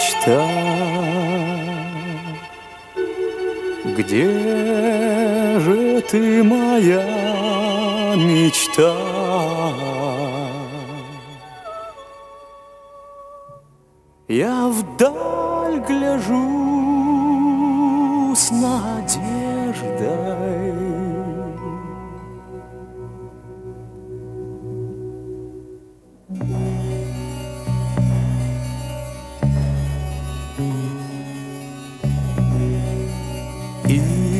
мечта? Где же ты, моя мечта? Я вдаль гляжу с надеждой. И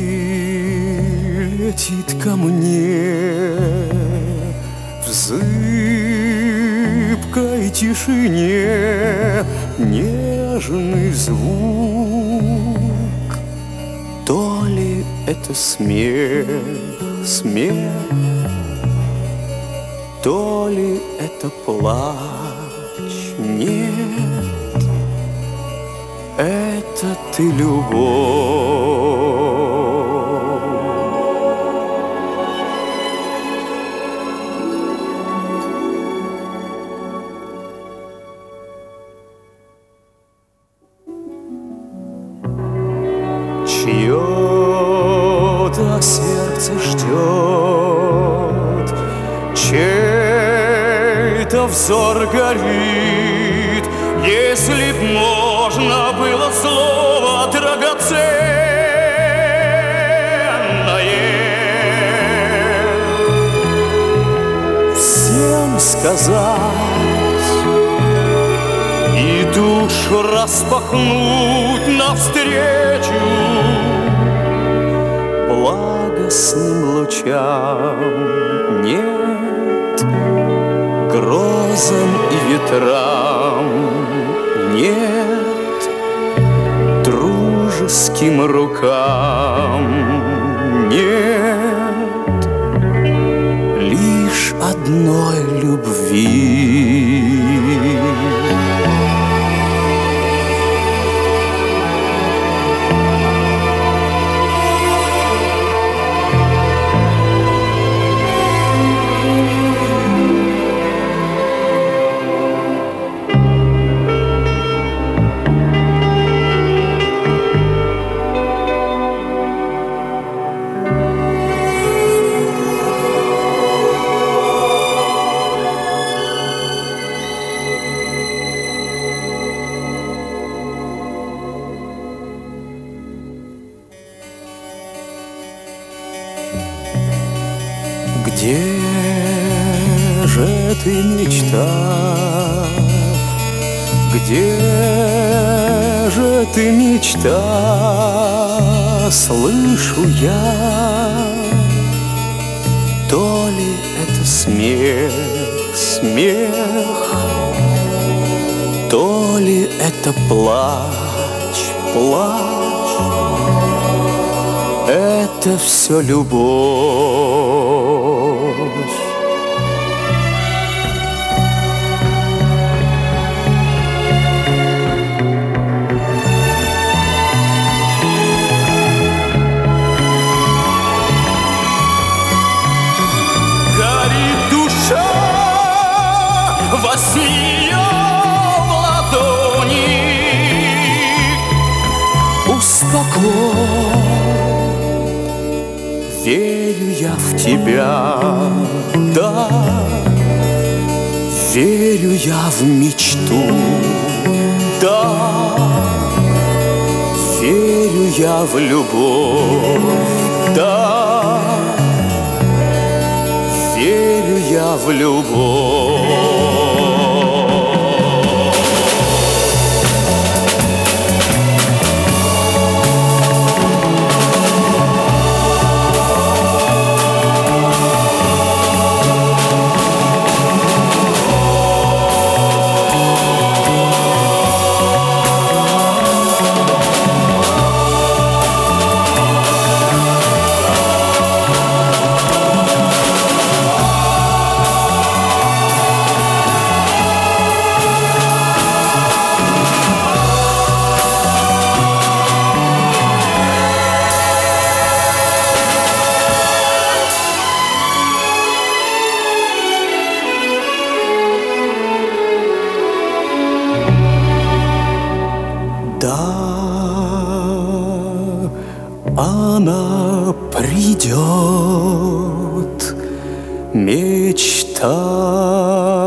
летит ко мне в зыбкой тишине нежный звук. То ли это смех, то ли это плач, нет, это ты, любовь. Чье-то сердце ждет, чей-то взор горит. Если б можно было слово драгоценное всем сказать и душу распахнуть навстречу благостным лучам, нет, грозам и ветрам, нет, дружеским рукам, нет, лишь одной любви. Где же ты, мечта? Где же ты, мечта? Слышу я, то ли это смех, то ли это плач, это все любовь. Горит душа во сне в ладони, успокой. Верю я в тебя, да, верю я в мечту, да, верю я в любовь, да, верю я в любовь. она придет, мечта